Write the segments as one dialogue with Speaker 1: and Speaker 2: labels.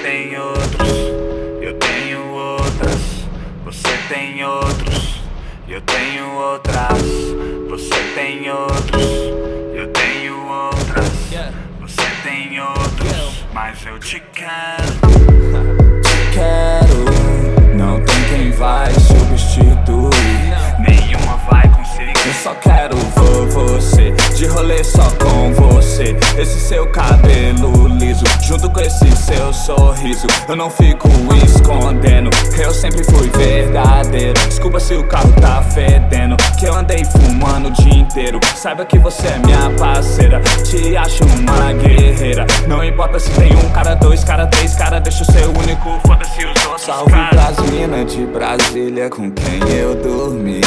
Speaker 1: tem outros, eu tenho outras. Você tem outros, eu tenho outras. Você tem outros, eu tenho outras. Você tem outros, mas eu te quero.
Speaker 2: Te quero, não tem quem vai substituir.
Speaker 1: Nenhuma vai conseguir.
Speaker 2: Eu só quero você, de rolê só com você. Esse seu cabelo liso, junto com esse seu sorriso. Eu não fico escondendo, que eu sempre fui verdadeiro. Desculpa se o carro tá fedendo, que eu andei fumando o dia inteiro. Saiba que você é minha parceira, te acho uma guerreira. Não importa se tem um cara, dois cara, três cara, deixa eu ser o único, foda-se os outros. Salve pras minas de Brasília com quem eu dormi.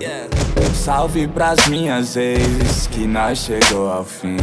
Speaker 2: Salve pras minhas ex, que nós chegou ao fim.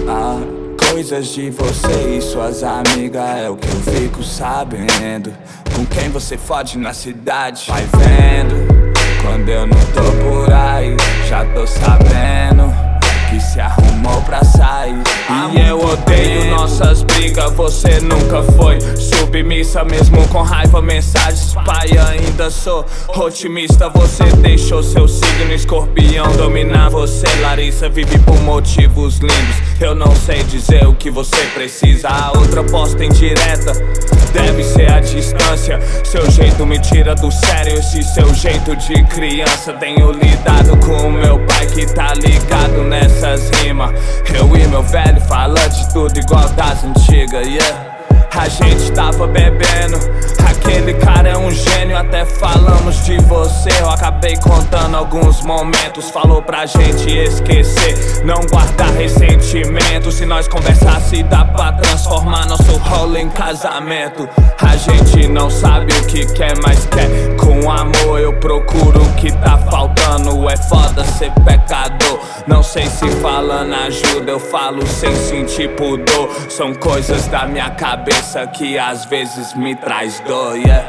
Speaker 2: Coisas de você e suas amigas é o que eu fico sabendo. Com quem você fode na cidade, vai vendo. Quando eu não tô por aí, já tô sabendo que se arrumou pra sair. E eu odeio nossas brigas, você nunca foi submissa. Mesmo com raiva, mensagens, pai, ainda sou otimista. Você deixou seu signo escorpião dominar você. Larissa vive por motivos lindos, eu não sei dizer o que você precisa. A outra posta indireta deve ser a distância. Seu jeito me tira do sério, esse seu jeito de criança. Tenho lidado com o meu pai que tá ligado nessas rimas. Eu e meu velho fala de tudo igual das antigas, yeah. A gente tava bebendo, aquele cara é um gênio. Até falamos de você, eu acabei contando alguns momentos. Falou pra gente esquecer, não guardar ressentimento. Se nós conversasse dá pra transformar nosso rolo em casamento. A gente não sabe o que quer, mas quer. Com amor eu procuro o que tá faltando. É foda ser pecador, não sei se falando ajuda. Eu falo sem sentir pudor. São coisas da minha cabeça que às vezes me traz dor, yeah.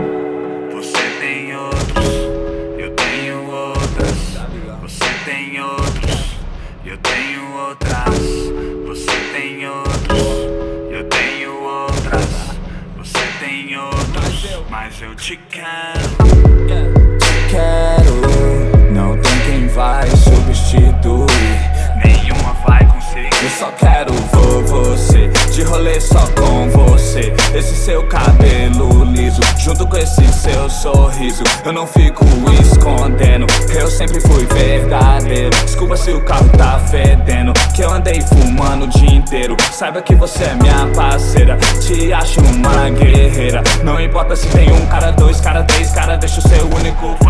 Speaker 1: Você tem outros, eu tenho outras. Você tem outros, eu tenho outras. Você tem outros, eu tenho outras. Você tem outros, mas eu te quero.
Speaker 2: Te quero, não tem quem vai substituir.
Speaker 1: Nenhuma vai conseguir.
Speaker 2: Eu só quero você, de rolê só com você. Esse seu cabelo liso, junto com esse seu sorriso. Eu não fico escondendo, eu sempre fui verdadeiro. Desculpa se o carro tá fedendo, que eu andei fumando o dia inteiro. Saiba que você é minha parceira, te acho uma guerreira. Não importa se tem um cara, dois cara, três cara, deixa eu ser o único.